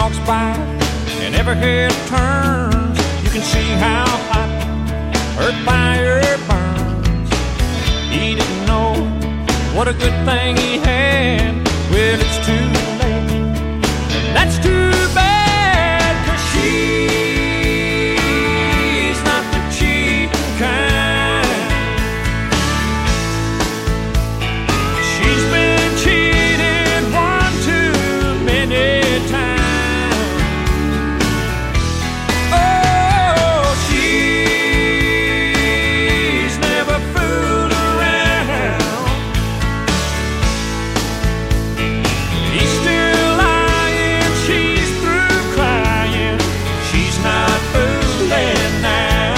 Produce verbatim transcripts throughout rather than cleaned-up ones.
walks by and every head turns, you can see how hot her fire burns. He didn't know what a good thing he had. Well, it's too late, and that's too bad, 'cause she's not the cheating kind. She's been cheated one too many times. Oh, she's never fooled around. He's still lying, she's through crying. She's not fooling now.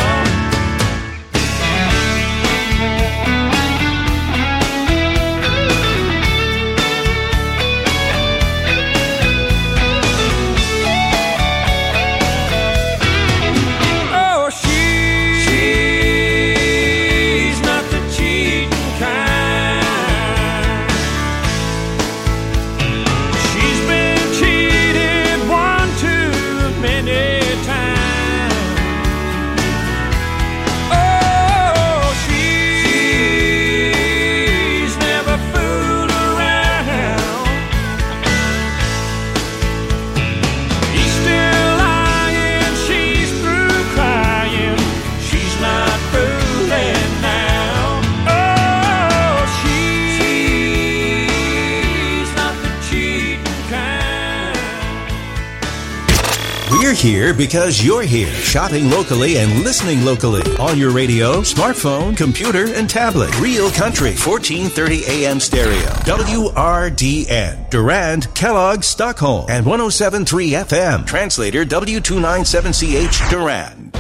Oh, she's not the cheating kind. She's been cheated one too many times. Oh, she's never fooled around. He's still lying, she's through crying. She's not fooling now. Oh, she's not the cheating kind. We're here because you're here. Shopping locally and listening locally. On your radio, smartphone, computer, and tablet. Real Country, fourteen thirty A M stereo. W R D N. Durand, Kellogg, Stockholm. And one oh seven point three F M. Translator W two ninety-seven C H, Durand.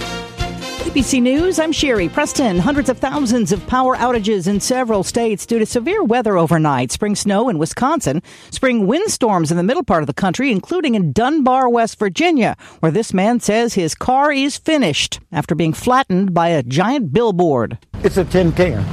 A B C News, I'm Sherry Preston. Hundreds of thousands of power outages in several states due to severe weather overnight. Spring snow in Wisconsin. Spring windstorms in the middle part of the country, including in Dunbar, West Virginia, where this man says his car is finished after being flattened by a giant billboard. It's a tin can.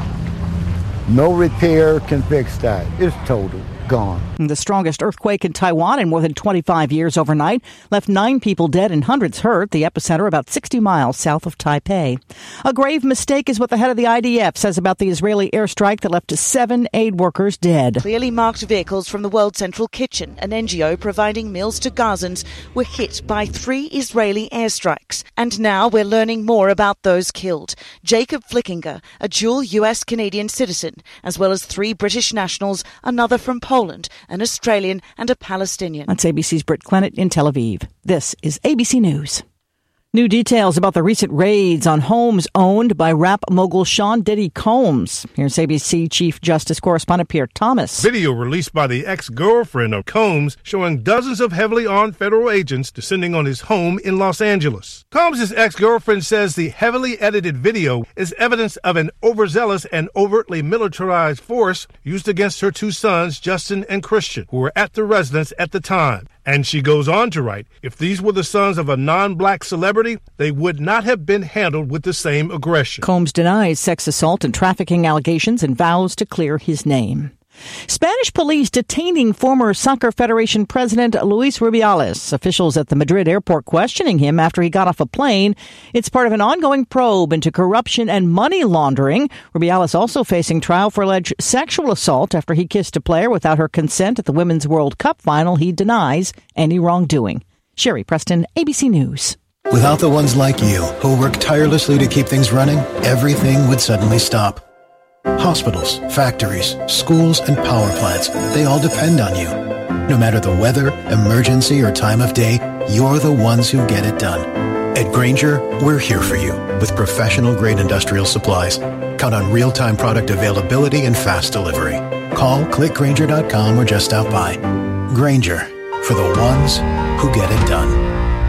No repair can fix that. It's total gone. The strongest earthquake in Taiwan in more than twenty-five years overnight left nine people dead and hundreds hurt. The epicenter about sixty miles south of Taipei. A grave mistake is what the head of the I D F says about the Israeli airstrike that left seven aid workers dead. Clearly marked vehicles from the World Central Kitchen, an N G O providing meals to Gazans, were hit by three Israeli airstrikes. And now we're learning more about those killed. Jacob Flickinger, a dual U S-Canadian citizen, as well as three British nationals, another from Poland, an Australian and a Palestinian. That's A B C's Britt Clennett in Tel Aviv. This is A B C News. New details about the recent raids on homes owned by rap mogul Sean Diddy Combs. Here's A B C Chief Justice Correspondent Pierre Thomas. Video released by the ex-girlfriend of Combs showing dozens of heavily armed federal agents descending on his home in Los Angeles. Combs' ex-girlfriend says the heavily edited video is evidence of an overzealous and overtly militarized force used against her two sons, Justin and Christian, who were at the residence at the time. And she goes on to write, if these were the sons of a non-black celebrity, they would not have been handled with the same aggression. Combs denies sex assault and trafficking allegations and vows to clear his name. Spanish police detaining former Soccer Federation president Luis Rubiales. Officials at the Madrid airport questioning him after he got off a plane. It's part of an ongoing probe into corruption and money laundering. Rubiales also facing trial for alleged sexual assault after he kissed a player without her consent at the Women's World Cup final. He denies any wrongdoing. Sherry Preston, A B C News. Without the ones like you, who work tirelessly to keep things running, everything would suddenly stop. Hospitals, factories, schools, and power plants, they all depend on you. No matter the weather, emergency, or time of day, you're the ones who get it done. At Grainger, we're here for you with professional-grade industrial supplies. Count on real-time product availability and fast delivery. Call, click Grainger dot com, or just stop by. Grainger, for the ones who get it done.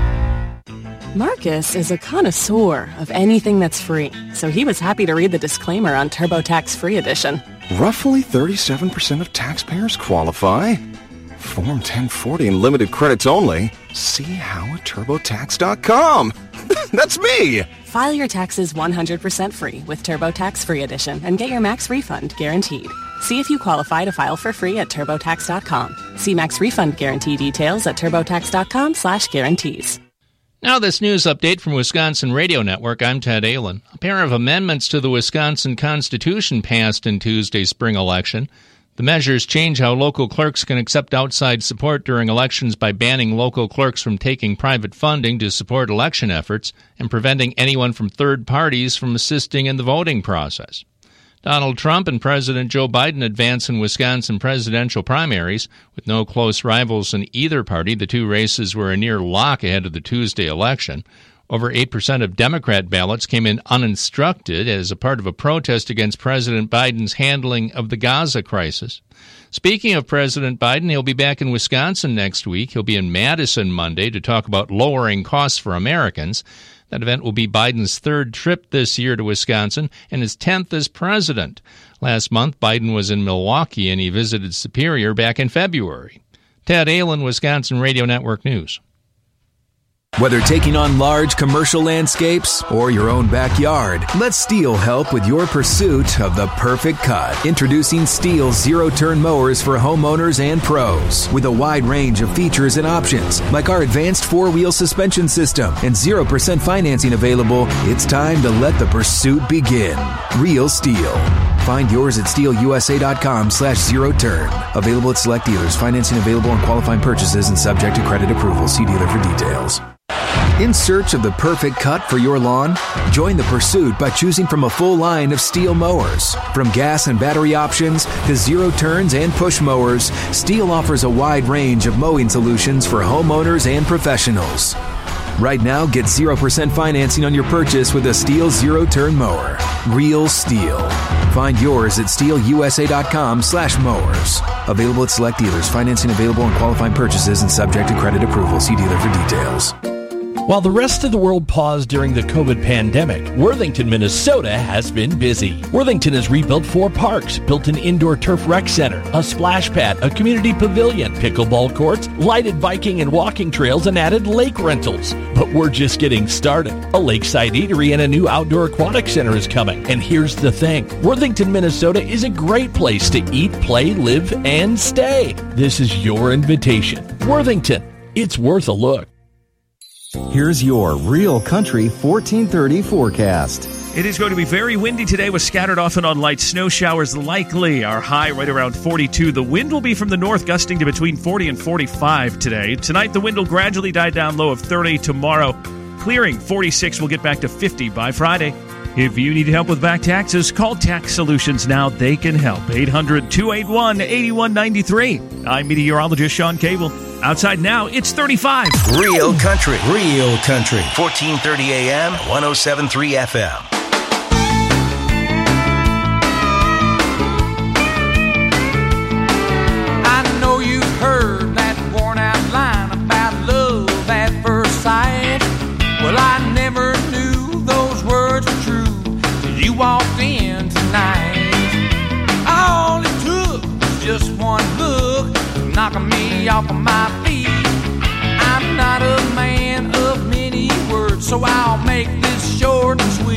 Marcus is a connoisseur of anything that's free, so he was happy to read the disclaimer on TurboTax Free Edition. Roughly thirty-seven percent of taxpayers qualify. Form ten forty and limited credits only. See how at turbo tax dot com. That's me! File your taxes one hundred percent free with TurboTax Free Edition and get your max refund guaranteed. See if you qualify to file for free at TurboTax dot com. See Max refund guarantee details at TurboTax dot com slash guarantees. Now this news update from Wisconsin Radio Network. I'm Ted Allen. A pair of amendments to the Wisconsin Constitution passed in Tuesday's spring election. The measures change how local clerks can accept outside support during elections by banning local clerks from taking private funding to support election efforts and preventing anyone from third parties from assisting in the voting process. Donald Trump and President Joe Biden advance in Wisconsin presidential primaries. With no close rivals in either party, the two races were a near lock ahead of the Tuesday election. Over eight percent of Democrat ballots came in uninstructed as a part of a protest against President Biden's handling of the Gaza crisis. Speaking of President Biden, he'll be back in Wisconsin next week. He'll be in Madison Monday to talk about lowering costs for Americans. That event will be Biden's third trip this year to Wisconsin and his tenth as president. Last month, Biden was in Milwaukee and he visited Superior back in February. Ted Allen, Wisconsin Radio Network News. Whether taking on large commercial landscapes or your own backyard, let STIHL help with your pursuit of the perfect cut. Introducing STIHL zero-turn mowers for homeowners and pros. With a wide range of features and options, like our advanced four-wheel suspension system and zero percent financing available, it's time to let the pursuit begin. Real STIHL. Find yours at stihl u s a dot com slash zero turn. Available at select dealers. Financing available on qualifying purchases and subject to credit approval. See dealer for details. In search of the perfect cut for your lawn? Join the pursuit by choosing from a full line of STIHL mowers. From gas and battery options to zero turns and push mowers, STIHL offers a wide range of mowing solutions for homeowners and professionals. Right now, get zero percent financing on your purchase with a STIHL zero-turn mower. Real STIHL. Find yours at stihl u s a dot com slash mowers. Available at select dealers. Financing available on qualifying purchases and subject to credit approval. See dealer for details. While the rest of the world paused during the COVID pandemic, Worthington, Minnesota has been busy. Worthington has rebuilt four parks, built an indoor turf rec center, a splash pad, a community pavilion, pickleball courts, lighted biking and walking trails, and added lake rentals. But we're just getting started. A lakeside eatery and a new outdoor aquatic center is coming. And here's the thing. Worthington, Minnesota is a great place to eat, play, live, and stay. This is your invitation. Worthington. It's worth a look. Here's your Real Country fourteen thirty forecast. It is going to be very windy today with scattered off and on light snow showers likely. Our high right around forty-two. The wind will be from the north, gusting to between forty and forty-five today. Tonight, the wind will gradually die down, low of thirty. Tomorrow, clearing forty-six. We'll get back to fifty by Friday. If you need help with back taxes, call Tax Solutions now. They can help. eight hundred, two eight one, eight one nine three. I'm meteorologist Sean Cable. Outside now, it's thirty-five. Real Country. Real Country. fourteen thirty A M, one oh seven point three F M. I know you've heard that worn-out line about love at first sight. Well, I never knew those words were true till you walked in tonight. All it took was just one look, knocking me off of my feet. I'm not a man of many words, so I'll make this short and sweet.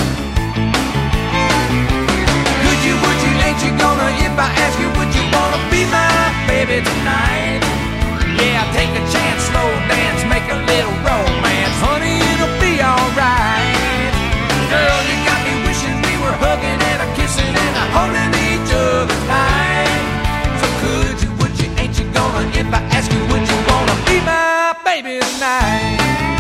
Could you, would you, ain't you gonna, if I ask you, would you wanna be my baby tonight? Yeah, take a chance, slow dance, make a little romance. Honey, it'll be alright. Girl, you got me wishing we were hugging and a kissing and a holding each other tight. So could you, would you, ain't you gonna, if I ask you, would you wanna be my baby tonight?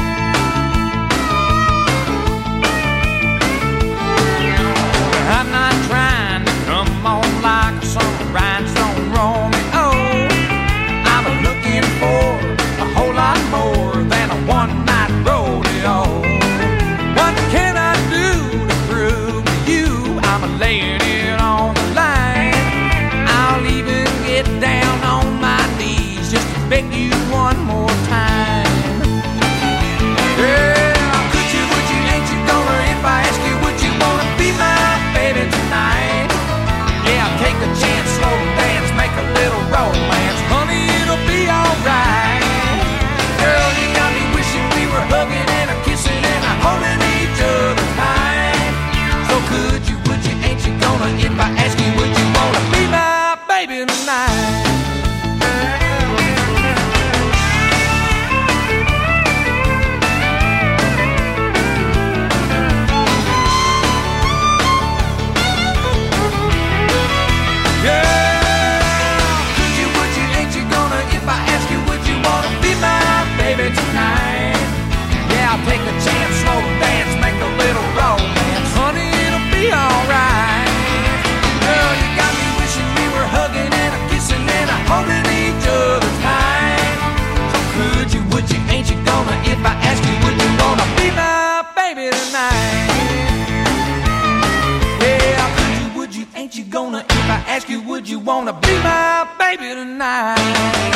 I'm not trying to come on like some rhinestone Romeo. I'm looking for a whole lot more than a one-night rodeo. What can I do to prove to you I'm laying it on the line? I'll even get down on my knees just to beg you one more time. Girl, could you, would you, ain't you gonna, if I ask you, would you wanna be my baby tonight? Yeah, take a chance, slow dance, make a little romance. Honey, it'll be alright. Girl, you got me wishing we were hugging and a kissing and a holding each other tight. So could you, would you, ain't you gonna, if I ask you, would you wanna be my tonight.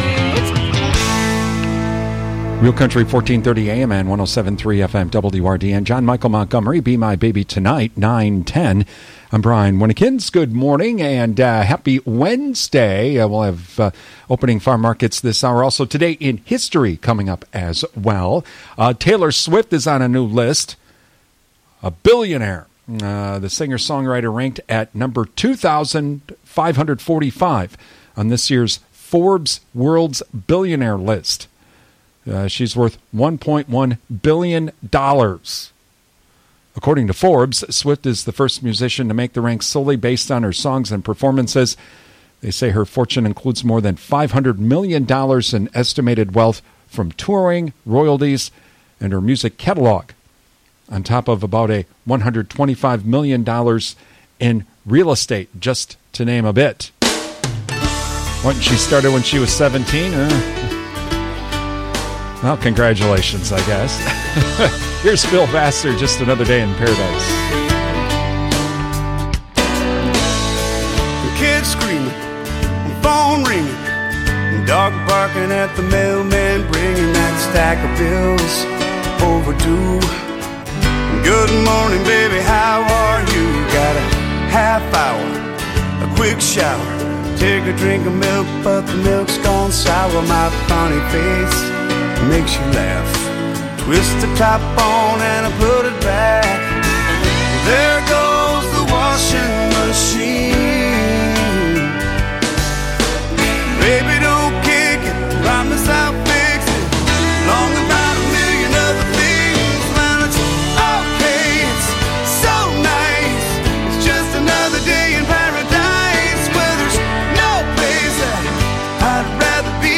Real Country fourteen thirty A M and one oh seven point three F M W R D N. John Michael Montgomery, Be My Baby Tonight, nine ten. I'm Brian Winnekins. Good morning and uh, happy Wednesday. Uh, we'll have uh, opening farm markets this hour. Also today in history coming up as well. Uh, Taylor Swift is on a new list. A billionaire. Uh, the singer-songwriter ranked at number two thousand five hundred forty-five on this year's Forbes World's Billionaire list. Uh, she's worth one point one billion dollars. According to Forbes, Swift is the first musician to make the ranks solely based on her songs and performances. They say her fortune includes more than five hundred million dollars in estimated wealth from touring, royalties, and her music catalog, on top of about a one hundred twenty-five million dollars in real estate, just to name a bit. When she started when she was seventeen, uh, well, congratulations, I guess. Here's Phil Vassar, Just Another Day in Paradise. The kids screaming, phone ringing, dog barking at the mailman, bringing that stack of bills overdue. Good morning, baby, how are you? Got a half hour, a quick shower, take a drink of milk, but the milk's gone sour. My funny face makes you laugh. Twist the top on and I put it back. There goes the washing machine. Baby, don't kick it, promise I'll fix it. Long about a million other things, man, it's okay, it's so nice. It's just another day in paradise, where there's no place that I'd rather be.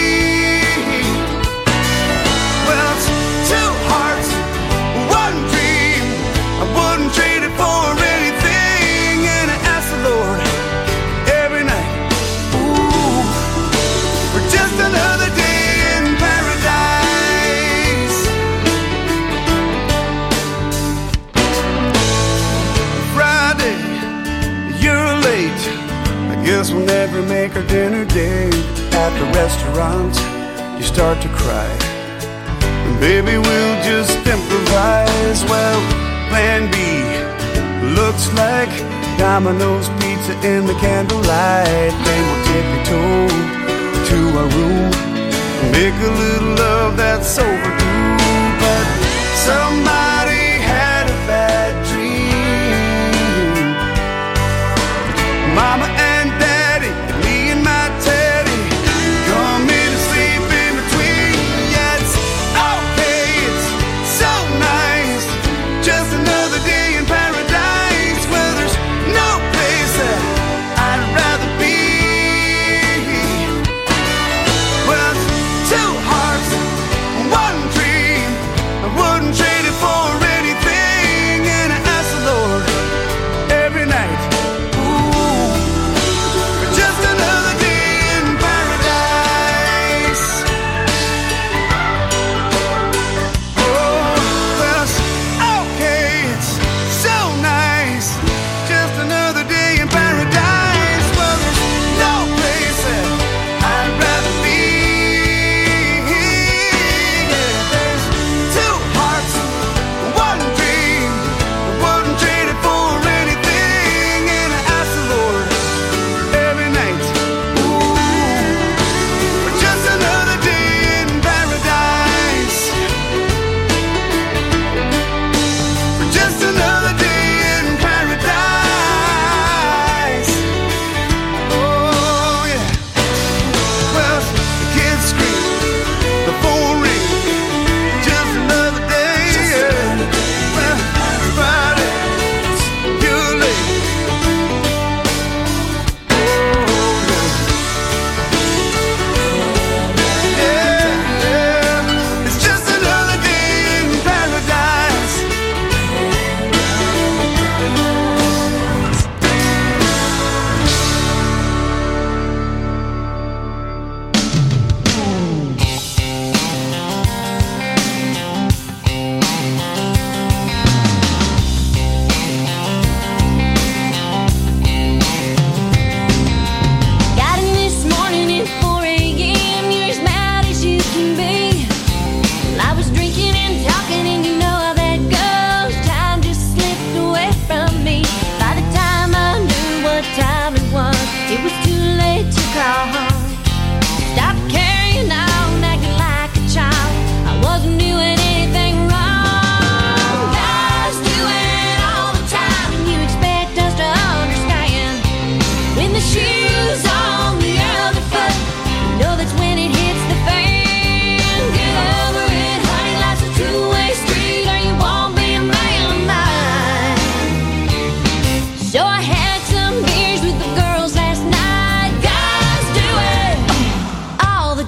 Trade it for anything, and I ask the Lord every night, ooh, for just another day in paradise. Friday, you're late. I guess we'll never make our dinner date. At the restaurant, you start to cry, and baby, we'll just improvise. Well, Plan B looks like Domino's pizza in the candlelight. Then we'll tippy-toe to our room, make a little love that's overdue. But somebody had a bad dream. Mama and Daddy, me and my Teddy, come in and sleep in between. Yeah, it's okay, it's so nice. Just another day in paradise, where there's no place that I'd rather be. Well, it's two hearts, one dream. I wouldn't trade it for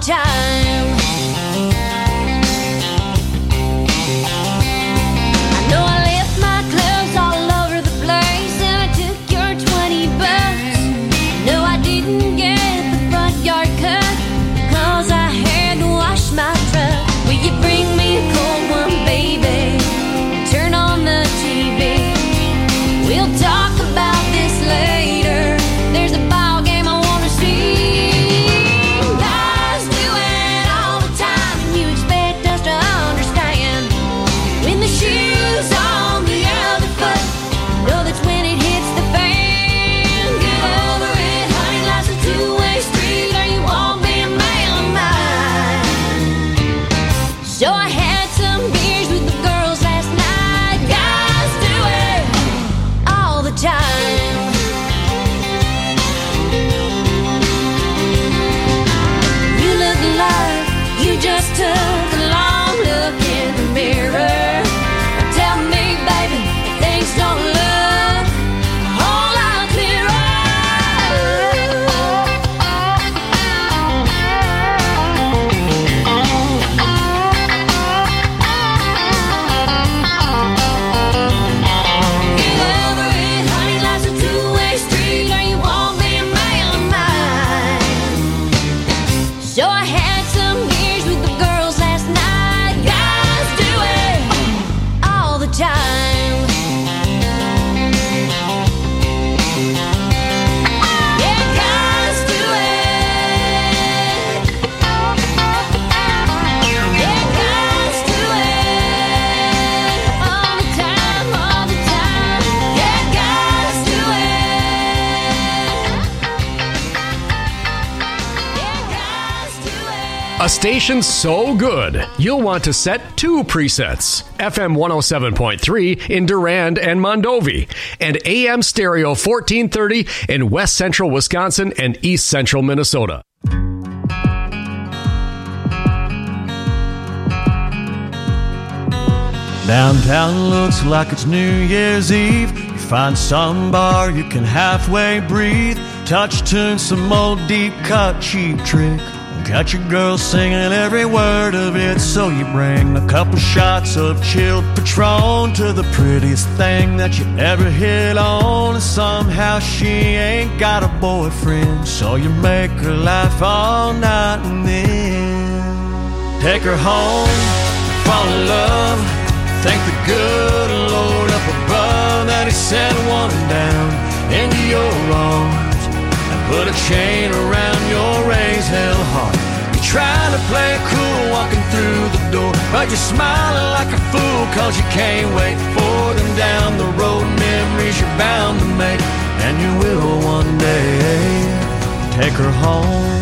time. I know I left my clothes all over the place, and I took your twenty bucks. No, I didn't get the front yard cut, cause I had to wash my truck. Will you bring me a cold one, baby? Turn on the T V. We'll talk about this later. There's a ball game I wanna see. Guys do it all the time, and you expect us to understand. When the shoe's on the other foot, know that's when it hits the fan. Get over it, honey, life's a two-way street, or you won't be a man of mine. So I had some beers with the girls last night. Guys do it all the time. You look like you just took a long look in the mirror. Tell me, baby, if things don't look a whole lot Get over it, honey, life's a two-way street, or you won't be a man of mine. So I had some beers with the girls last night. Guys do it all the time. Yeah, guys do it. Yeah, guys do it all the time, all the time. Yeah, guys do it. A station so good, you'll want to set two presets. F M one oh seven point three in Durand and Mondovi, and A M Stereo fourteen thirty in West Central Wisconsin and East Central Minnesota. Downtown looks like it's New Year's Eve. You find some bar you can halfway breathe. Touch tune, some old deep cut cheap trick. Got your girl singing every word of it, so you bring a couple shots of chilled Patron to the prettiest thing that you ever hit on. And somehow she ain't got a boyfriend, so you make her laugh all night and then take her home, fall in love. Thank the good Lord up above that He sent one down into your arms and put a chain around your raised hell heart. You're trying to play it cool walking through the door, but you're smiling like a fool cause you can't wait for them down the road. Memories you're bound to make, and you will one day take her home.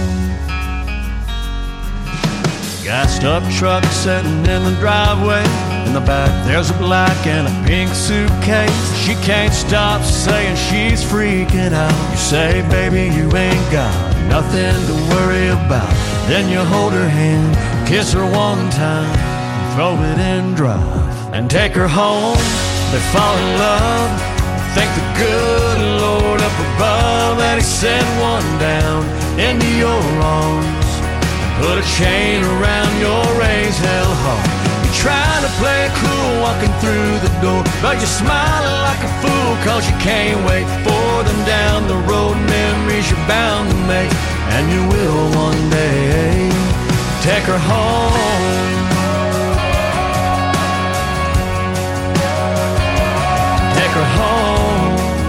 Gassed up truck sitting in the driveway. In the back there's a black and a pink suitcase. She can't stop saying she's freaking out. You say, baby, you ain't got nothing to worry about. Then you hold her hand, kiss her one time, throw it in drive, and take her home. They fall in love. Thank the good Lord up above that He sent one down into your arms. Put a chain around your raised hell heart. You're trying to play it cool walking through the door, but you're smiling like a fool cause you can't wait for them down the road. Memories you're bound to make, and you will one day take her home. Take her home.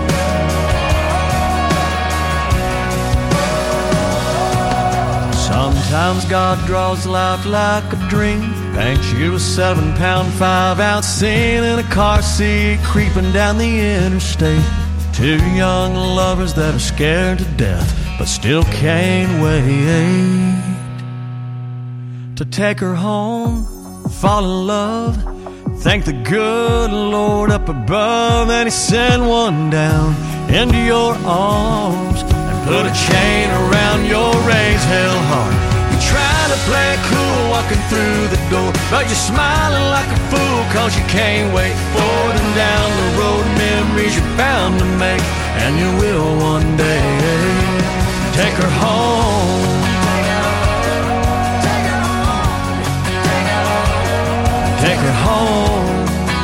Sometimes God draws life like a dream, paints you a seven pound, five ounce scene in a car seat, creeping down the interstate. Two young lovers that are scared to death, but still can't wait to take her home, fall in love. Thank the good Lord up above that He sent one down into your arms and put a chain around your raised hell heart. You're trying to play it cool walking through the door, but you're smiling like a fool cause you can't wait for them down the road. Memories you're bound to make, and you will one day take her home. it home.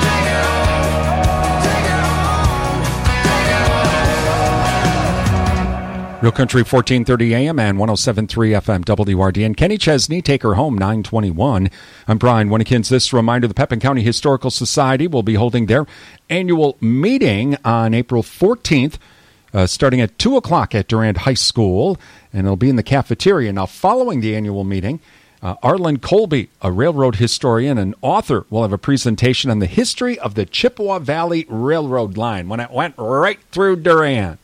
Real Country fourteen thirty A M and one oh seven point three F M W R D N. Kenny Chesney, Take Her Home, nine twenty-one. I'm Brian Winnekins. This reminder, the Pepin County Historical Society will be holding their annual meeting on April fourteenth, uh, starting at two o'clock at Durand High School, and it'll be in the cafeteria. Now, following the annual meeting, uh, Arlen Colby, a railroad historian and author, will have a presentation on the history of the Chippewa Valley Railroad line when it went right through Durand.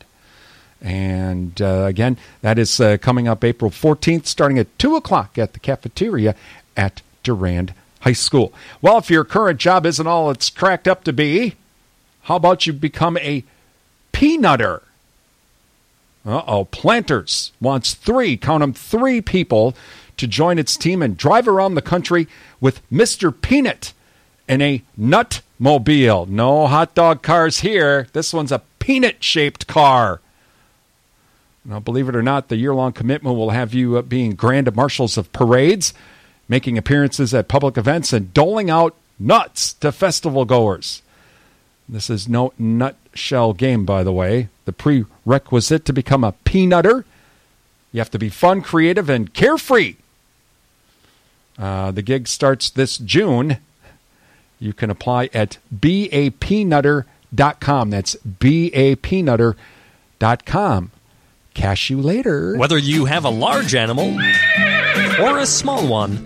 And uh, again, that is uh, coming up April fourteenth, starting at two o'clock at the cafeteria at Durand High School. Well, if your current job isn't all it's cracked up to be, how about you become a peanutter? Uh-oh, Planters wants three, count them, three people to join its team and drive around the country with Mister Peanut in a nut-mobile. No hot dog cars here. This one's a peanut-shaped car. Now, believe it or not, the year-long commitment will have you uh, being grand marshals of parades, making appearances at public events, and doling out nuts to festival goers. This is no nutshell game, by the way. The prerequisite to become a peanutter, you have to be fun, creative, and carefree. Uh, the gig starts this June. You can apply at b a peanutter dot com. That's b a peanutter dot com. Cash you later. Whether you have a large animal or a small one,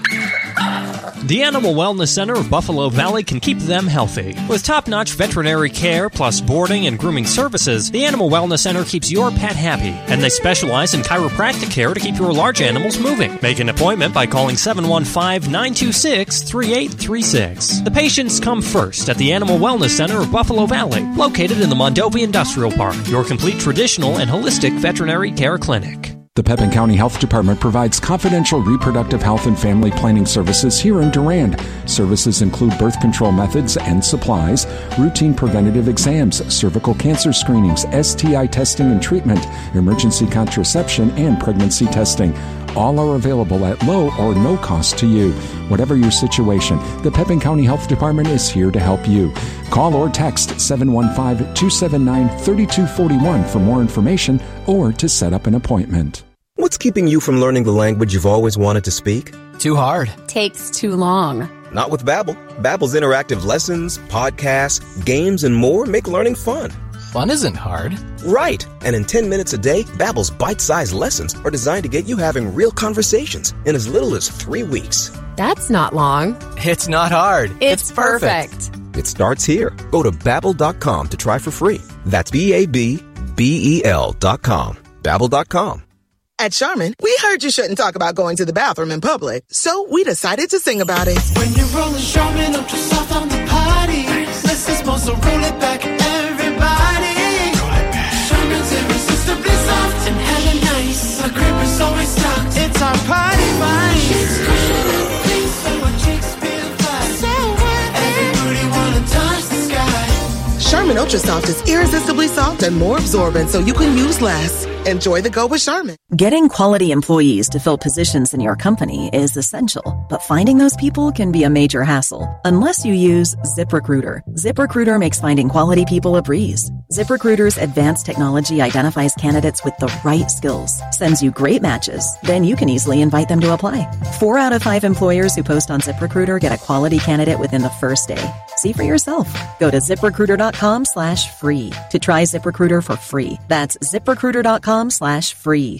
the Animal Wellness Center of Buffalo Valley can keep them healthy. With top-notch veterinary care plus boarding and grooming services, the Animal Wellness Center keeps your pet happy, and they specialize in chiropractic care to keep your large animals moving. Make an appointment by calling seven one five, nine two six, three eight three six. The patients come first at the Animal Wellness Center of Buffalo Valley, located in the Mondovi Industrial Park, your complete traditional and holistic veterinary care clinic. The Pepin County Health Department provides confidential reproductive health and family planning services here in Durand. Services include birth control methods and supplies, routine preventative exams, cervical cancer screenings, S T I testing and treatment, emergency contraception, and pregnancy testing. All are available at low or no cost to you. Whatever your situation, the Pepin County Health Department is here to help you. Call or text seven one five, two seven nine, three two four one for more information or to set up an appointment. What's keeping you from learning the language you've always wanted to speak? Too hard. Takes too long. Not with Babbel. Babbel's interactive lessons, podcasts, games, and more make learning fun. Fun isn't hard. Right. And in ten minutes a day, Babbel's bite-sized lessons are designed to get you having real conversations in as little as three weeks. That's not long. It's not hard. It's, it's perfect. perfect. It starts here. Go to Babbel dot com to try for free. That's B A B B E L dot com. Babbel dot com. At Charmin, we heard you shouldn't talk about going to the bathroom in public, so we decided to sing about it. When you're rolling Charmin, ultra soft on the potty. Less is more, so roll it back, everybody. Roll it back. Charmin's irresistibly soft and hella nice. The crib is always stocked. It's our party vibe. It's cushion and clean, so our cheeks feel flat. So worth it. Everybody wanna touch the sky. Charmin Ultra Soft is irresistibly soft and more absorbent, so you can use less. Enjoy the go with Charmin. Getting quality employees to fill positions in your company is essential, but finding those people can be a major hassle unless you use ZipRecruiter. ZipRecruiter makes finding quality people a breeze. ZipRecruiter's advanced technology identifies candidates with the right skills, sends you great matches, then you can easily invite them to apply. Four out of five employers who post on ZipRecruiter get a quality candidate within the first day. See for yourself. Go to ZipRecruiter.com slash free to try ZipRecruiter for free. That's ZipRecruiter.com slash free.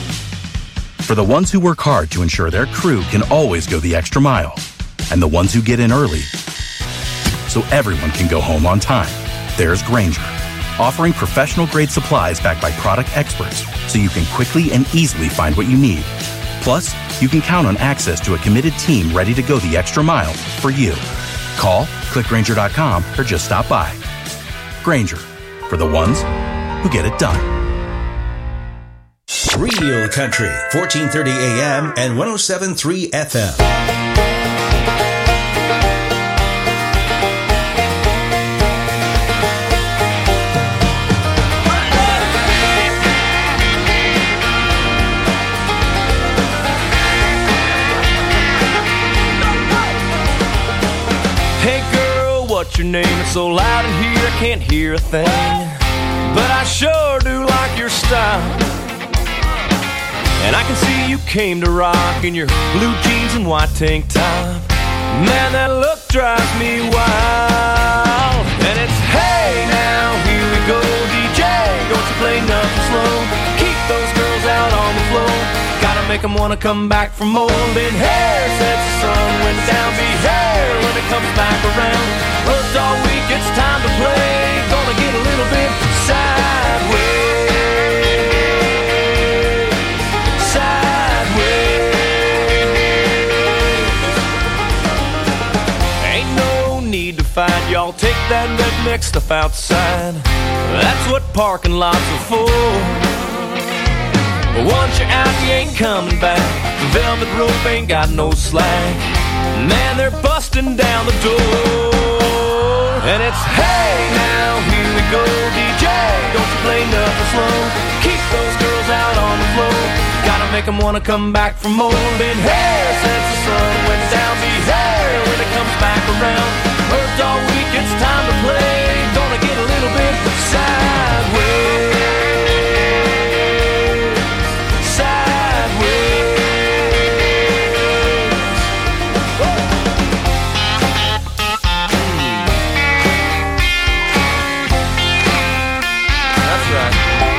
For the ones who work hard to ensure their crew can always go the extra mile, and the ones who get in early so everyone can go home on time, there's Grainger, offering professional-grade supplies backed by product experts so you can quickly and easily find what you need. Plus, you can count on access to a committed team ready to go the extra mile for you. Call, click Grainger dot com, or just stop by. Grainger, for the ones who get it done. Real Country, fourteen thirty A M and one oh seven point three F M. what's your name? It's so loud in here I can't hear a thing. But I sure do like your style. And I can see you came to rock in your blue jeans and white tank top. Man, that look drives me wild. And it's hey now, here we go, D J, don't you play nothing slow. Keep those girls out on the floor. Gotta make them wanna come back for more. Then hair sets the sun when down, be hair when it comes back around. Worked all week, it's time to play. Gonna get a little bit sideways. Find y'all take that redneck stuff outside. That's what parking lots are for. But once you're out, you ain't coming back. The velvet rope ain't got no slack. Man, they're busting down the door. And it's hey now, here we go, D J, don't you play nothing slow. Keep those girls out on the floor. Gotta make them wanna come back for more. Then hair since the sun went down, be hair when it comes back around. Worked all week, it's time to play. Gonna get a little bit sideways. Sideways. That's right.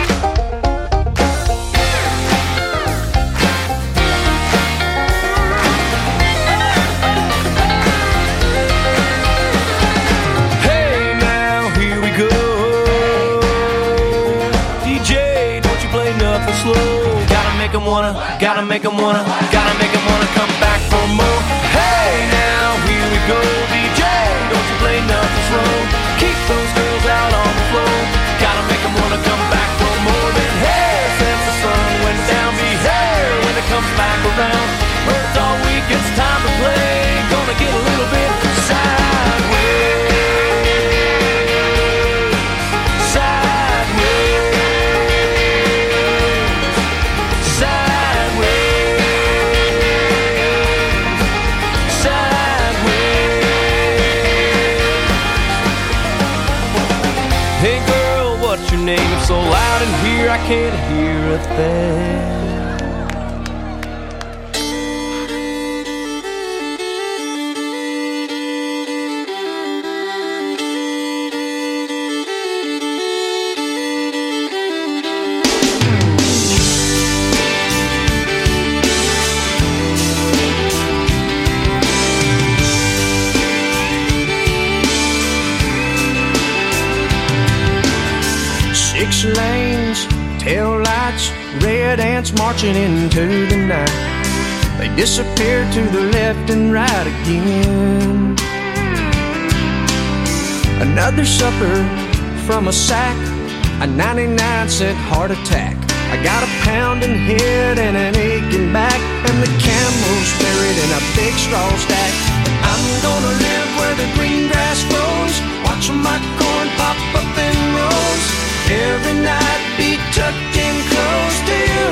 Slow. Gotta make them wanna, gotta make them wanna, gotta make them wanna come back for more. Hey now, here we go, D J, don't you play nothing slow. Keep those girls out on the floor. Gotta make them wanna come back for more. Than hair since the sun went down, be hair when it comes back around. Worked all week, it's time to play. Gonna get a little bit sideways. Name it so loud in here I can't hear a thing. Six lanes, tail lights, red ants marching into the night. They disappear to the left and right again. Another supper from a sack, a ninety-nine cent heart attack. I got a pounding head and an aching back, and the camel's buried in a big straw stack. I'm gonna live where the green grass grows, watching my corn pop up in rows. Every night be tucked in close to you.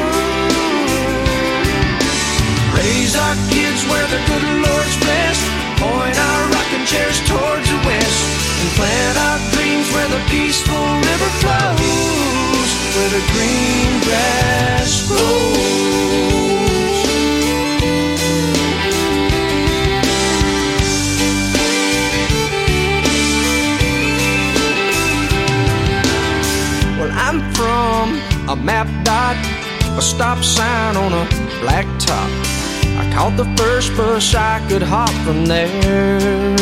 Raise our kids where the good Lord's blessed. Point our rocking chairs towards the west. And plant our dreams where the peaceful river flows. Where the green grass grows. I'm from a map dot, a stop sign on a black top. I caught the first bus I could hop from there.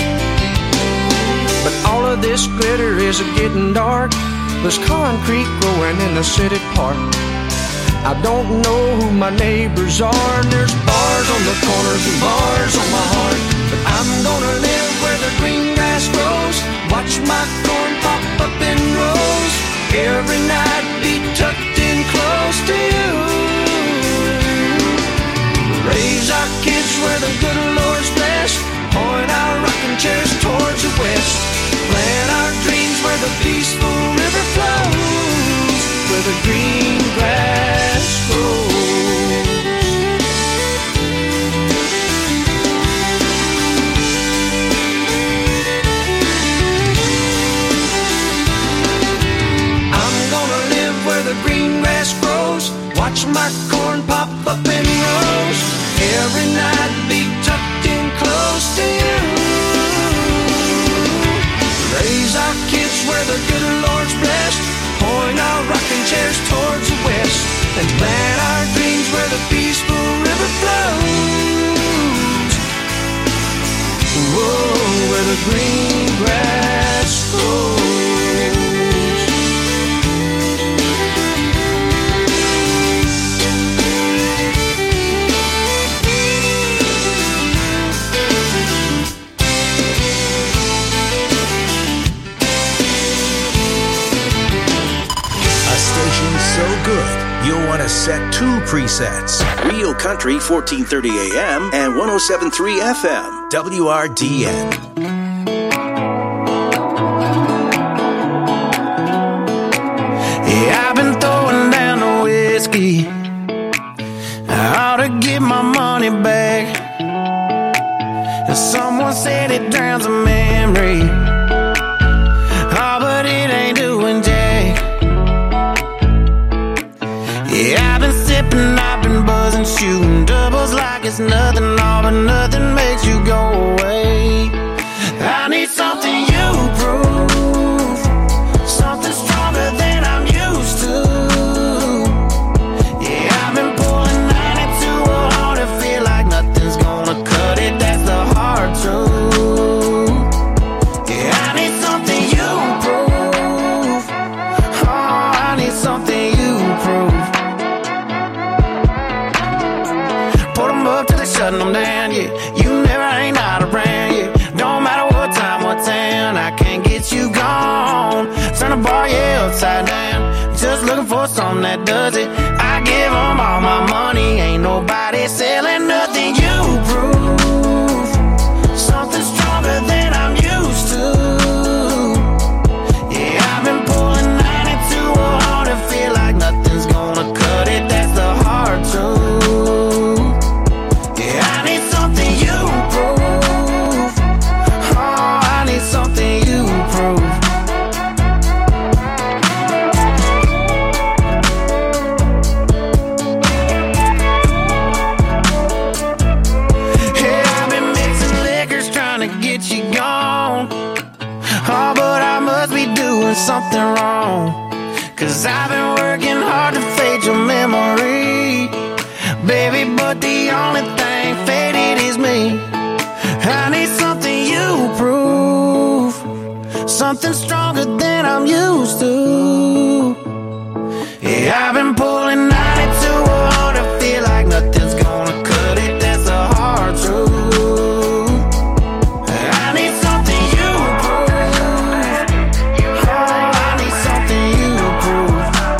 But all of this glitter is getting dark. There's concrete growing in the city park. I don't know who my neighbors are, and there's bars on the corners and bars on my heart. But I'm gonna live where the green grass grows, watch my corn pop up in rows. Every night be tucked in close to you. Raise our kids where the good Lord's blessed. Point our rocking chairs towards the west. Plant our dreams where the peaceful river flows. Where the green grass grows. the green grass grows. A station so good, you'll want to set two presets. Real Country fourteen thirty A M and one oh seven point three F M, W R D N. Yeah, I've been throwing down the whiskey. I ought to get my money back. And someone said it drowns a memory. Oh, but it ain't doing jack. Yeah, I've been sipping, I've been buzzing, shooting doubles like it's nothing, all but nothing makes you go away. I need something you prove, something stronger than I'm used to. Yeah, I've been pulling ninety-two hard to feel like nothing's gonna cut it, that's the hard truth. Yeah, I need something you prove. Oh, I need something you prove. Put them up till they shutting them down, yeah. You never ain't out around, yeah. Don't matter what time, what town, I can't get you gone. Turn the bar, yeah, upside down. Just looking for something that does it. I give them all my money, ain't nobody selling nothing. You prove something stronger than I'm used to. Yeah, I've been pulling ninety-two hard to feel like nothing's gonna cut it, that's the hard truth. Yeah, I need something you prove. Oh, I need something you prove. Yeah, I've been mixing liquors trying to get you gone. Oh, but I must be doing something wrong. Cause I've been working hard to fade your memory, baby, but the only thing faded is me. I need something you prove, something stronger than I'm used to. Yeah, I've been pulling ninety-two hard to feel like nothing's gonna cut it, that's the hard truth. I need something you prove. Oh, I need something you prove.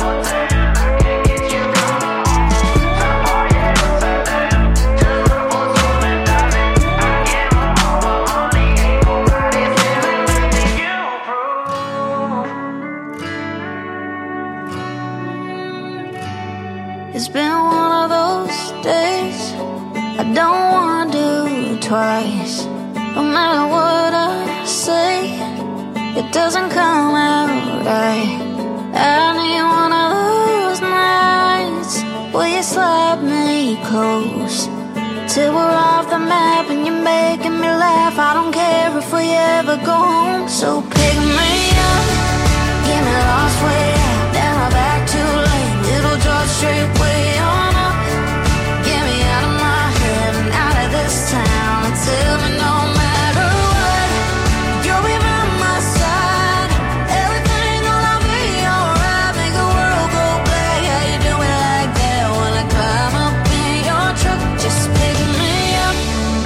It's been one of those days I don't wanna do twice. No matter what I say, it doesn't come out right. I need one of those nights where you slap me close till we're off the map and you're making me laugh. I don't care if we ever go home. So pick me up, get me lost way out, then I'm back too late. Little George straight way on up. Get me out of my head and out of this town. And tell me no matter what, you'll be by my side. Everything will be alright. Make the world go black. Yeah, you do me like that when I climb up in your truck. Just pick me up.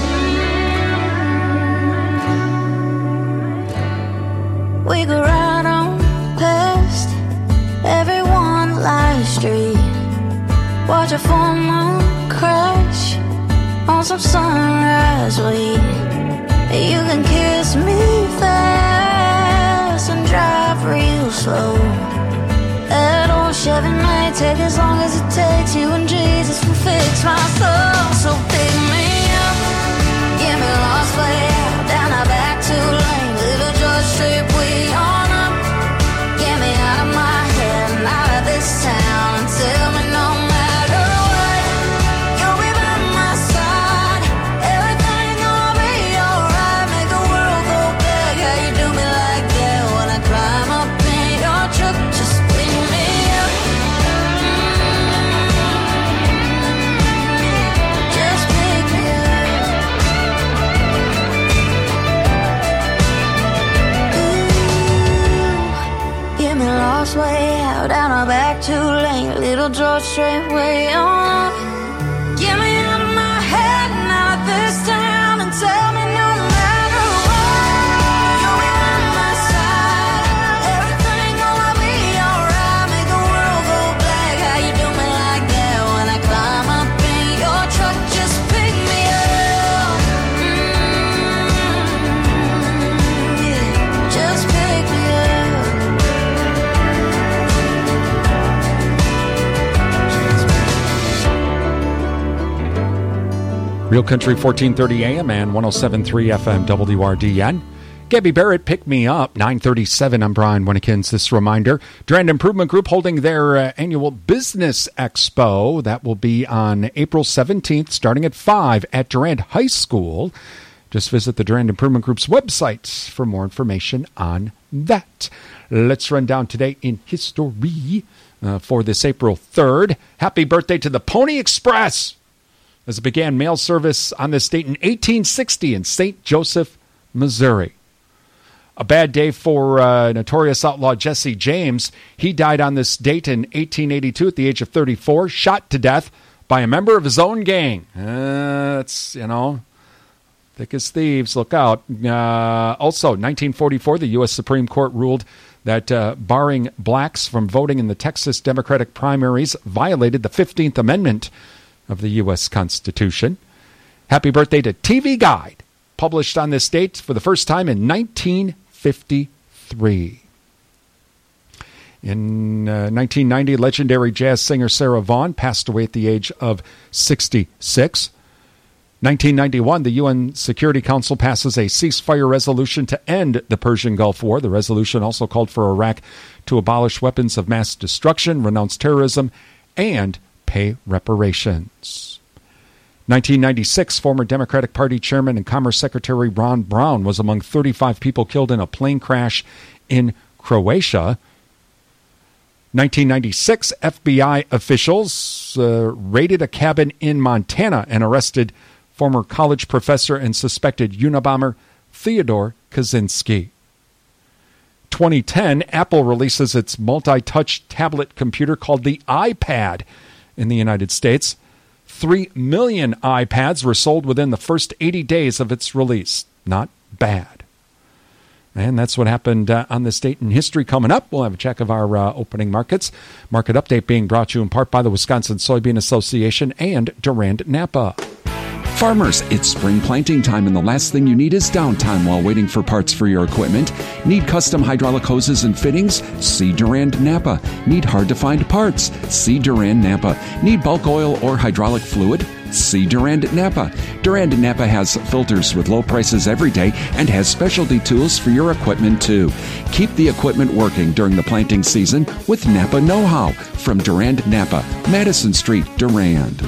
We go right on past every one live street. Watch a full moon crash on some sunrise weed. You can kiss me fast and drive real slow. That old Chevy may take as long as it takes. You and Jesus will fix my soul. So pick me up, get me lost way out, down the back two lane. Little George straight way on up. Get me out of my head and out of this town. And tell me no matter what, you'll be by my side. Everything gonna be alright. Make the world go back. Yeah, you do me like that when I climb up in your truck. Just pick me up. Just too late. Little George Strait way on. Get me out of my head and out of this town, and tell me no matter what, you'll be by my side. Everything gonna be alright. Make the world go black. How you do me like that when I climb up in your truck? Just pick me up. Mm-hmm. Yeah. Just pick me up. Real Country fourteen thirty A M and one oh seven point three F M W R D N. Gabby Barrett, Pick Me Up, nine thirty-seven. I'm Brian Winnekins. This reminder, Durand Improvement Group holding their uh, annual Business Expo. That will be on April seventeenth, starting at five at Durand High School. Just visit the Durand Improvement Group's website for more information on that. Let's run down today in history uh, for this April third. Happy birthday to the Pony Express, as it began mail service on this date in eighteen sixty in Saint Joseph, Missouri. A bad day for uh, notorious outlaw Jesse James. He died on this date in eighteen eighty-two at the age of thirty-four, shot to death by a member of his own gang. Uh, it's, you know, thick as thieves. Look out. Uh, also, nineteen forty-four, the U S Supreme Court ruled that uh, barring blacks from voting in the Texas Democratic primaries violated the fifteenth Amendment of the U S Constitution. Happy birthday to T V Guide, published on this date for the first time in nineteen fifty-three. In uh, nineteen ninety, legendary jazz singer Sarah Vaughan passed away at the age of sixty-six. nineteen ninety-one, the U N Security Council passes a ceasefire resolution to end the Persian Gulf War. The resolution also called for Iraq to abolish weapons of mass destruction, renounce terrorism, and pay reparations. nineteen ninety-six, former Democratic Party Chairman and Commerce Secretary Ron Brown was among thirty-five people killed in a plane crash in Croatia. nineteen ninety-six, F B I officials uh, raided a cabin in Montana and arrested former college professor and suspected Unabomber Theodore Kaczynski. twenty ten, Apple releases its multi-touch tablet computer called the iPad in the United States. Three million iPads were sold within the first eighty days of its release. Not bad. And that's what happened uh, on this date in history. Coming up, we'll have a check of our uh, opening markets. Market update being brought to you in part by the Wisconsin Soybean Association and Durand Napa. Farmers, it's spring planting time, and the last thing you need is downtime while waiting for parts for your equipment. Need custom hydraulic hoses and fittings? See Durand Napa. Need hard-to-find parts? See Durand Napa. Need bulk oil or hydraulic fluid? See Durand Napa. Durand Napa has filters with low prices every day and has specialty tools for your equipment, too. Keep the equipment working during the planting season with Napa Know-How. From Durand Napa, Madison Street, Durand.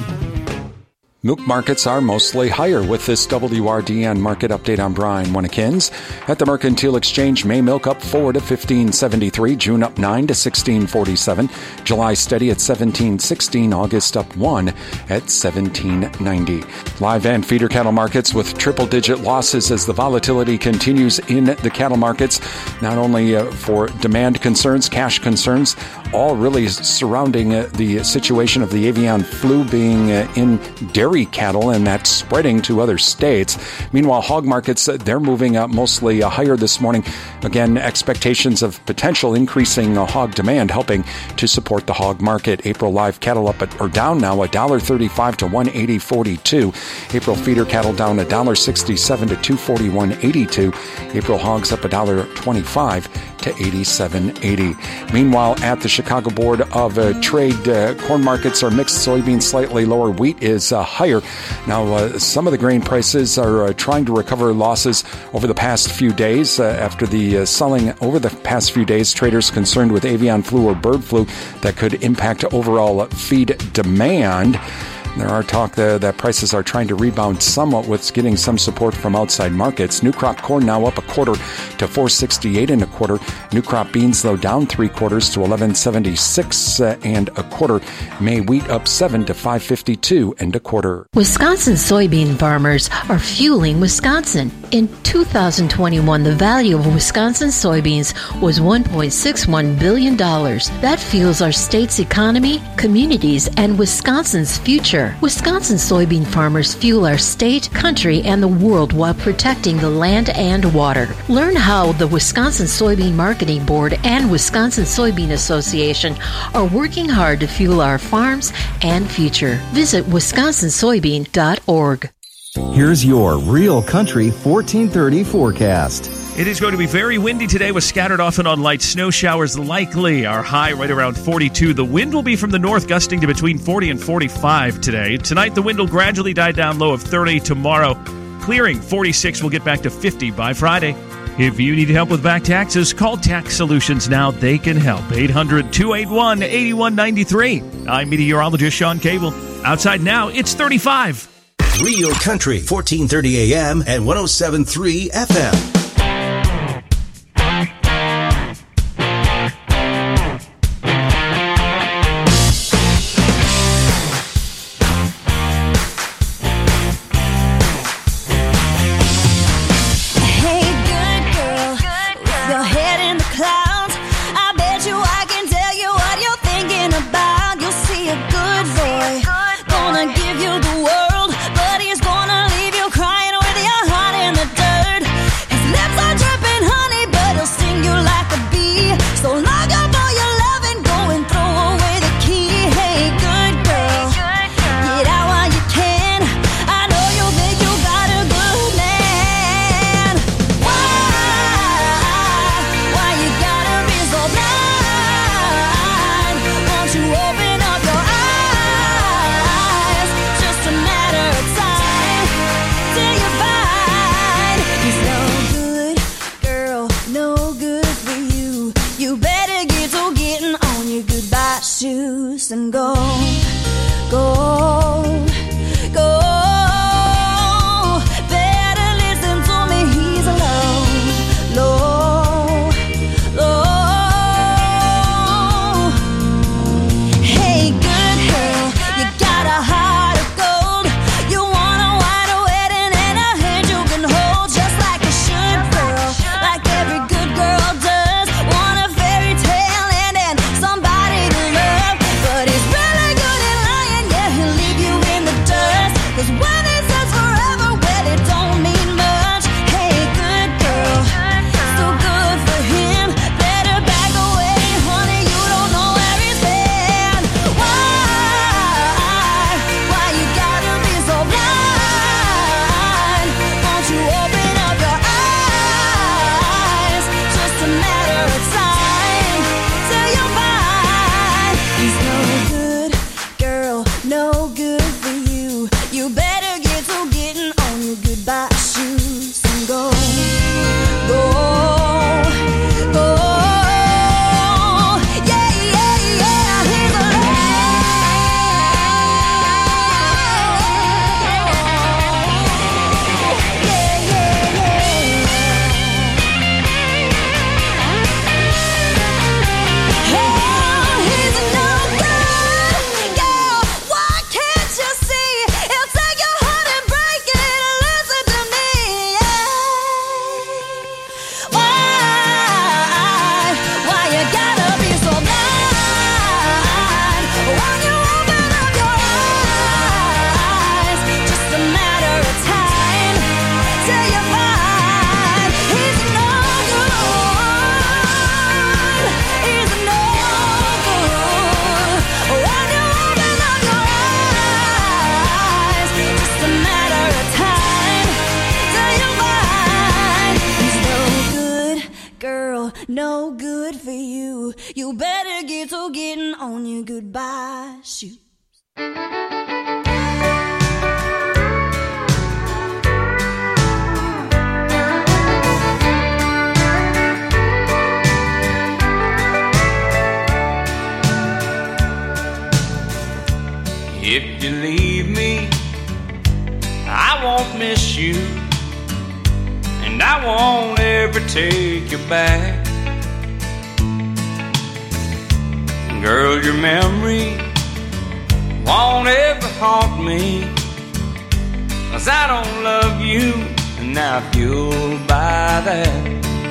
Milk markets are mostly higher with this W R D N market update. I'm Brian Winnekins. At the Mercantile Exchange, May milk up four to fifteen seventy-three, June up nine to sixteen forty-seven, July steady at seventeen sixteen, August up one at seventeen ninety. Live and feeder cattle markets with triple-digit losses as the volatility continues in the cattle markets, not only uh, for demand concerns, cash concerns, all really surrounding uh, the situation of the avian flu being uh, in dairy cattle and that's spreading to other states. Meanwhile, hog markets, uh, they're moving up mostly uh, higher this morning. Again, expectations of potential increasing uh, hog demand helping to support the hog market. April live cattle up at, or down now one dollar thirty-five to one eighty forty-two. April feeder cattle down one dollar sixty-seven to two forty-one eighty-two. April hogs up one dollar twenty-five to eighty-seven eighty. Meanwhile, at the Chicago Board of uh, Trade, uh, corn markets are mixed. Soybeans slightly lower. Wheat is uh, higher. Now, uh, some of the grain prices are uh, trying to recover losses over the past few days. Uh, after the uh, selling over the past few days, traders concerned with avian flu or bird flu that could impact overall feed demand. There are talk that, that prices are trying to rebound somewhat with getting some support from outside markets. New crop corn now up a quarter to four sixty-eight and a quarter. New crop beans, though, down three quarters to eleven seventy-six uh, and a quarter. May wheat up seven to five fifty-two and a quarter. Wisconsin soybean farmers are fueling Wisconsin. In two thousand twenty-one, the value of Wisconsin soybeans was one point six one billion dollars. That fuels our state's economy, communities, and Wisconsin's future. Wisconsin soybean farmers fuel our state, country, and the world while protecting the land and water. Learn how the Wisconsin Soybean Marketing Board and Wisconsin Soybean Association are working hard to fuel our farms and future. Visit wisconsin soybean dot org. Here's your Real Country fourteen thirty forecast. It is going to be very windy today with scattered off and on light snow showers likely. Our high right around forty-two. The wind will be from the north, gusting to between forty and forty-five today. Tonight, the wind will gradually die down, low of thirty. Tomorrow, clearing forty-six. We'll get back to fifty by Friday. If you need help with back taxes, call Tax Solutions now. They can help. eight hundred, two eight one, eight one nine three. I'm meteorologist Sean Cable. Outside now, it's thirty-five. Real Country, fourteen thirty A M and one oh seven point three F M. And go, go, go. Better listen to me, he's alone, low, low. Hey, good girl, you got a heart of gold. You want a white wedding and a hand you can hold, just like a should girl, like every good girl does. Want a fairy tale and then somebody to love. But he's really good at lying, yeah, he'll leave you in the dust. Cause when he says forever, well, it don't mean much. Hey, good girl, so good for him. Better back away, honey, you don't know where he's been. Why, why you gotta be so blind? Won't you open up your eyes? Just a matter of time till you find he's no good, girl, no good for you. You better get to getting on your goodbye shoes and go, go, go. Yeah, yeah, yeah, he's why can't you see? He'll take your heart and break it. Listen to me. Why, why you gotta be so blind? When you open up your eyes, just a matter of time till you find he's no good. He's no good. When you open up your eyes, just a matter of time till you find he's no good, girl, no good for you. You better get to getting on your goodbye shoes. If you leave me, I won't miss you, and I won't ever take you back. Girl, your memory won't ever haunt me, 'cause I don't love you Now if you'll buy that,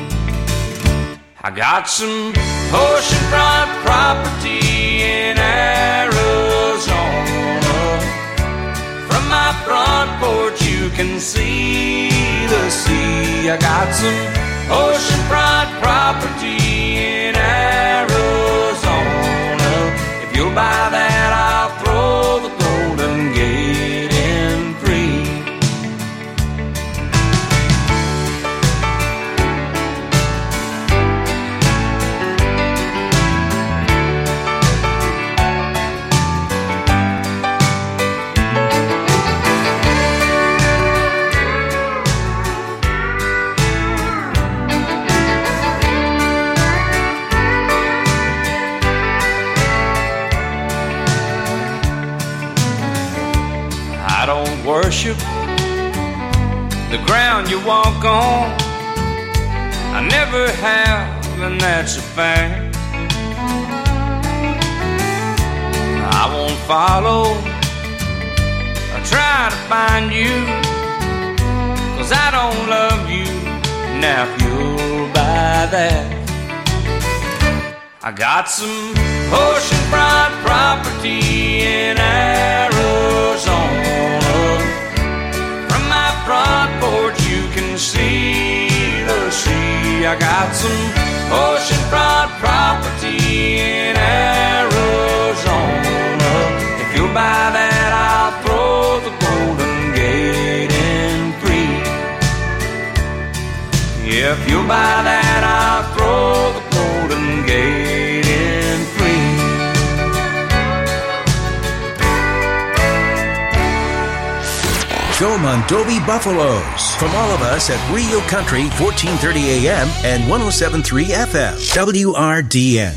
I got some oceanfront property in Arizona. From my front porch you can see the sea. I got some oceanfront property in Arizona. If you'll buy that, I'll throw the Golden Gate in free. I don't worship the ground you walk on. I never have, and that's a fact. I won't follow or try to find you, 'cause I don't love you. Now if you'll buy that, I got some oceanfront property in Arizona. From my front porch you can see the sea. I got some oceanfront property in Arizona. If you'll buy that, I'll throw the Golden Gate in free. Yeah, if you'll buy that, I'll throw the Golden Gate in free. Go Mondovi Buffaloes. From all of us at Real Country fourteen thirty A M and one oh seven point three F M. W R D N.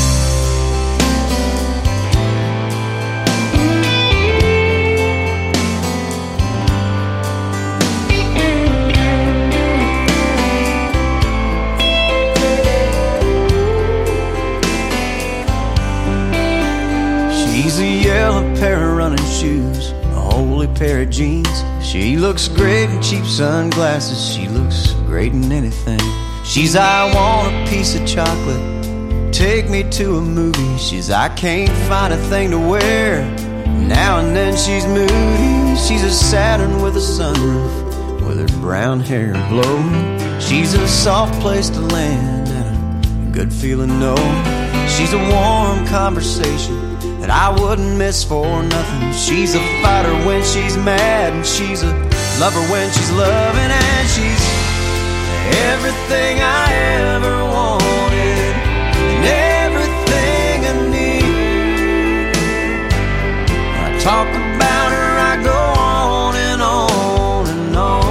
She's a yellow pair of running shoes, a holy pair of jeans. She looks great in cheap sunglasses. She looks great in anything. She's I want a piece of chocolate, take me to a movie. She's I can't find a thing to wear. Now and then she's moody. She's a Saturn with a sunroof, with her brown hair blowing. She's a soft place to land and a good feeling no. She's a warm conversation that I wouldn't miss for nothing. She's a fighter when she's mad, and she's a lover when she's loving, and she's everything I ever wanted and everything I need. I talk about her, I go on and on and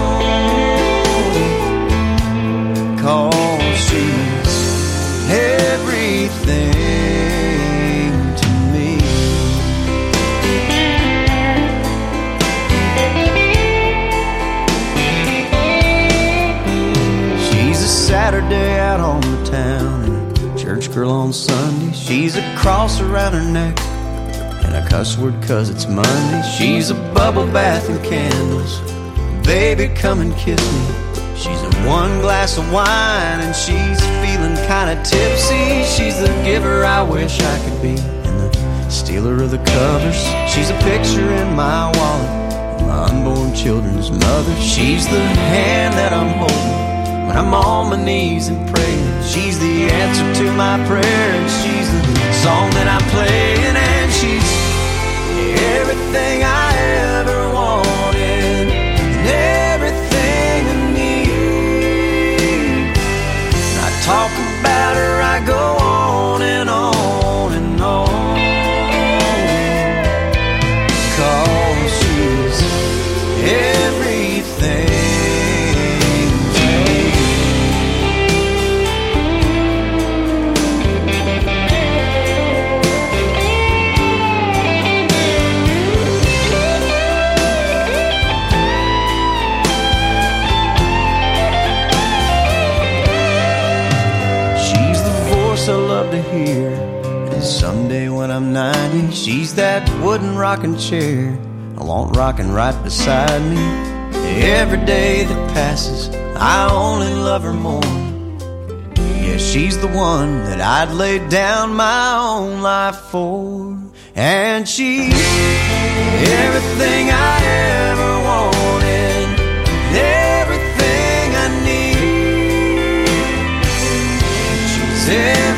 on, 'cause she's everything. Saturday out on the town and a church girl on Sunday. She's a cross around her neck and a cuss word 'cause it's Monday. She's a bubble bath and candles, baby come and kiss me. She's a one glass of wine and she's feeling kinda tipsy. She's the giver I wish I could be and the stealer of the covers. She's a picture in my wallet, my unborn children's mother. She's the hand that I'm holding when I'm on my knees and praying. She's the answer to my prayer, and she's the song that I'm playing, and she's everything I ever wanted and everything I need. And I talk about her, I go on and on and on, 'cause she's everything. I love to hear, and someday when I'm ninety, she's that wooden rocking chair I want rocking right beside me. Every day that passes, I only love her more. Yeah, she's the one that I'd lay down my own life for. And she's everything I ever wanted, everything I need. She's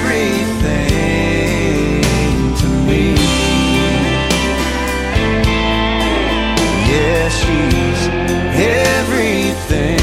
everything to me. Yeah, she's everything.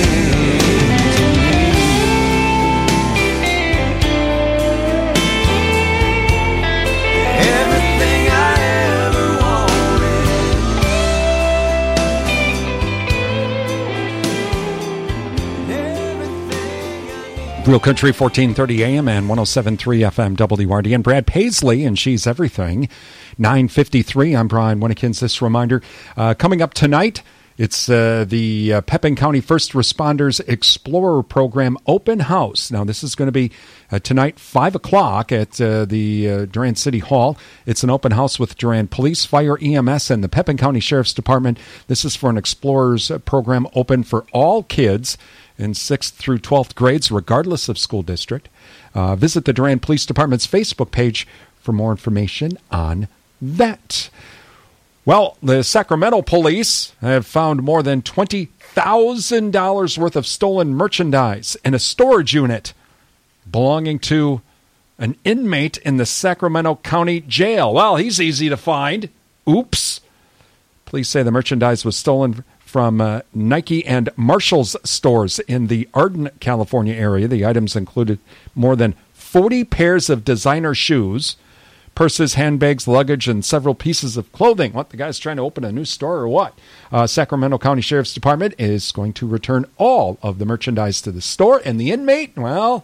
Real Country, fourteen thirty A M and one oh seven point three F M W R D N. Brad Paisley, and She's Everything. nine fifty-three, I'm Brian Winnekins. This reminder, uh, coming up tonight, it's uh, the uh, Pepin County First Responders Explorer Program Open House. Now, this is going to be uh, tonight, five o'clock at uh, the uh, Durand City Hall. It's an open house with Durand Police, Fire, E M S, and the Pepin County Sheriff's Department. This is for an Explorers program open for all kids in sixth through twelfth grades, regardless of school district. Uh, visit the Durand Police Department's Facebook page for more information on that. Well, the Sacramento police have found more than twenty thousand dollars worth of stolen merchandise in a storage unit belonging to an inmate in the Sacramento County Jail. Well, he's easy to find. Oops. Police say the merchandise was stolen from uh, Nike and Marshall's stores in the Arden, California area. The items included more than forty pairs of designer shoes, purses, handbags, luggage, and several pieces of clothing. What, the guy's trying to open a new store or what? Uh, Sacramento County Sheriff's Department is going to return all of the merchandise to the store, and the inmate, well,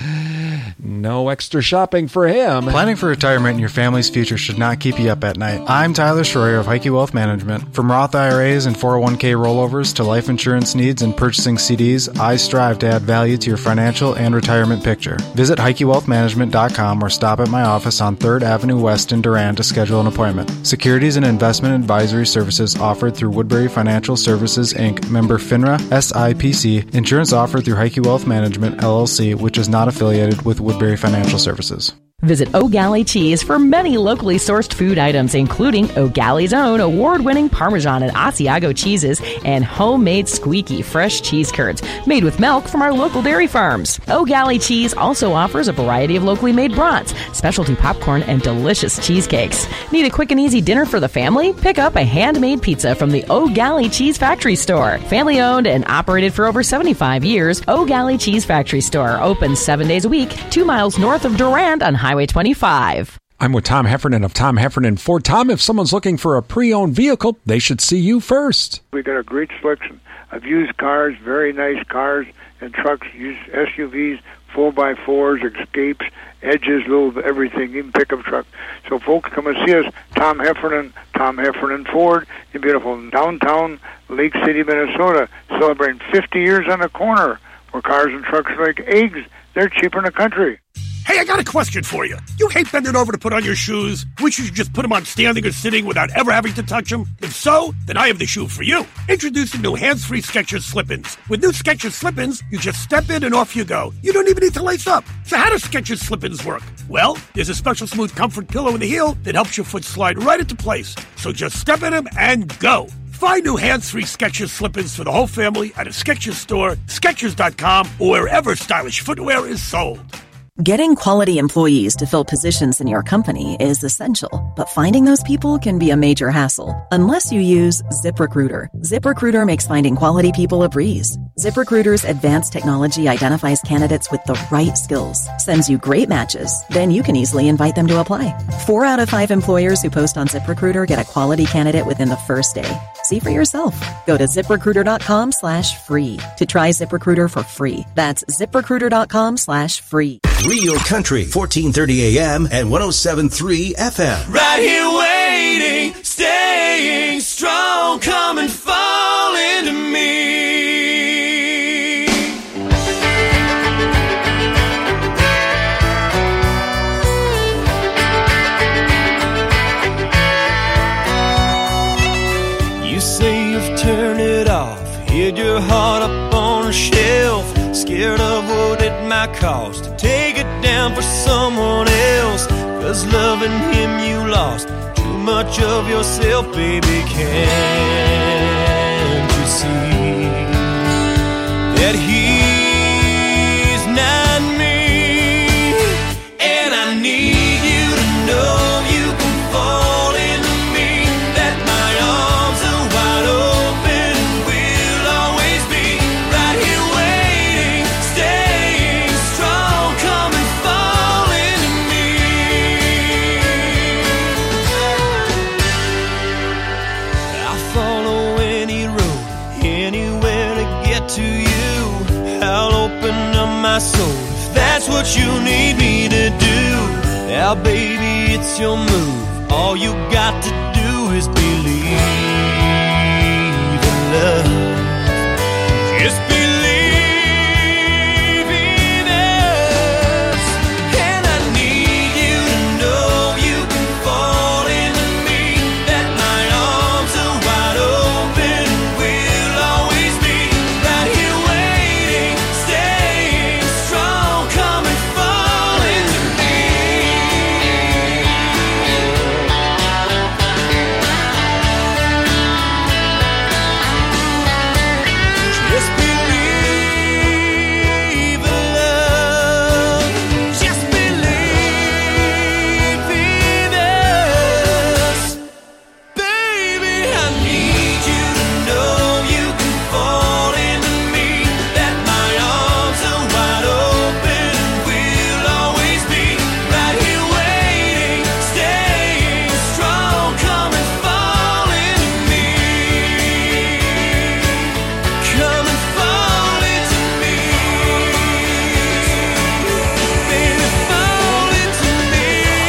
no extra shopping for him. Planning for retirement and your family's future should not keep you up at night. I'm Tyler Schroyer of Heike Wealth Management. From Roth I R As and four oh one k rollovers to life insurance needs and purchasing C Ds, I strive to add value to your financial and retirement picture. Visit Heike Wealth Management dot com or stop at my office on third Avenue West in Durand to schedule an appointment. Securities and investment advisory services offered through Woodbury Financial Services, Incorporated, member FINRA, S I P C. Insurance offered through Heike Wealth Management, L L C, which is not affiliated with Woodbury Financial Services. Visit O'Galley Cheese for many locally sourced food items, including O'Galley's own award-winning Parmesan and Asiago cheeses and homemade squeaky fresh cheese curds made with milk from our local dairy farms. O'Galley Cheese also offers a variety of locally made brats, specialty popcorn, and delicious cheesecakes. Need a quick and easy dinner for the family? Pick up a handmade pizza from the O'Galley Cheese Factory Store. Family-owned and operated for over seventy-five years, O'Galley Cheese Factory Store opens seven days a week, two miles north of Durand on Highway twenty-five. I'm with Tom Heffernan of Tom Heffernan Ford. Tom, if someone's looking for a pre-owned vehicle, they should see you first. We got a great selection of used cars, very nice cars and trucks, used S U Vs, four by fours, Escapes, Edges, little everything, even pickup truck. So folks, come and see us, Tom Heffernan, Tom Heffernan Ford, in beautiful downtown Lake City, Minnesota, celebrating fifty years on the corner, where cars and trucks are like eggs. They're cheaper in the country. Hey, I got a question for you. You hate bending over to put on your shoes? Wish you should just put them on standing or sitting without ever having to touch them? If so, then I have the shoe for you. Introducing new hands-free Skechers Slip-ins. With new Skechers Slip-ins, you just step in and off you go. You don't even need to lace up. So how do Skechers Slip-ins work? Well, there's a special smooth comfort pillow in the heel that helps your foot slide right into place. So just step in them and go. Find new hands-free Skechers Slip-ins for the whole family at a Skechers store, Skechers dot com, or wherever stylish footwear is sold. Getting quality employees to fill positions in your company is essential, but finding those people can be a major hassle unless you use ZipRecruiter. ZipRecruiter makes finding quality people a breeze. ZipRecruiter's advanced technology identifies candidates with the right skills, sends you great matches, then you can easily invite them to apply. Four out of five employers who post on ZipRecruiter get a quality candidate within the first day. See for yourself. Go to ZipRecruiter.com slash free to try ZipRecruiter for free. That's ZipRecruiter.com slash free. Real Country, fourteen thirty A M and one oh seven point three F M. Right here waiting, staying strong, come and fall into me. You say you've turned it off, hid your heart up on a shelf, scared of what it might cost to take it down for someone else. Cause loving him you lost too much of yourself, baby. Can't you see that he's not me? And I need you to know you can fall into me, that my arms are wide open, we'll always be right here waiting, staying strong. Come and fall into me. I'll follow any road, anywhere to get to you. I'll open up my soul if that's what you need me to do. Now, baby, it's your move. All you got to do is believe in love. Just believe in us. And I need you to know you can fall into me, that my arms are wide open, we'll always be right here waiting, staying strong. Come and fall into me. Just believe in love. Just believe in us. Baby, I need you to know you can fall into me, that my arms are wide open, we'll always be right here waiting, staying strong. Come and fall into me. Come and fall into me. Baby, fall into me.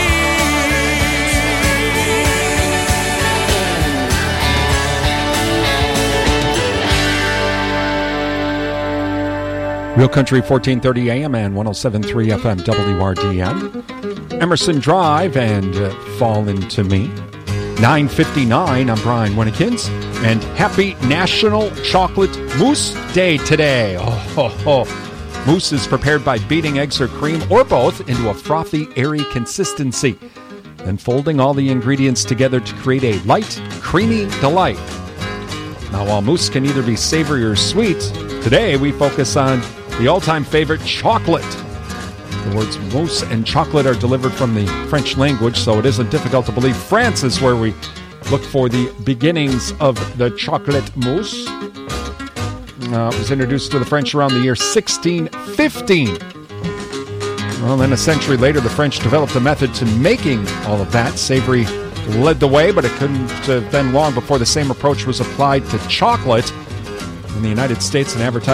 Real Country fourteen thirty A M and one oh seven point three F M W R D N. Emerson Drive and uh, Fall Into Me. nine fifty-nine, I'm Brian Winnekins. And happy National Chocolate Mousse Day today. Oh, ho, ho. Mousse is prepared by beating eggs or cream or both into a frothy, airy consistency, then folding all the ingredients together to create a light, creamy delight. Now, while mousse can either be savory or sweet, today we focus on the all-time favorite, chocolate. The words mousse and chocolate are delivered from the French language, so it isn't difficult to believe France is where we look for the beginnings of the chocolate mousse. Uh, it was introduced to the French around the year sixteen fifteen. Well, then a century later, the French developed a method to making all of that. Savory led the way, but it couldn't have been long before the same approach was applied to chocolate. In the United States, an advertising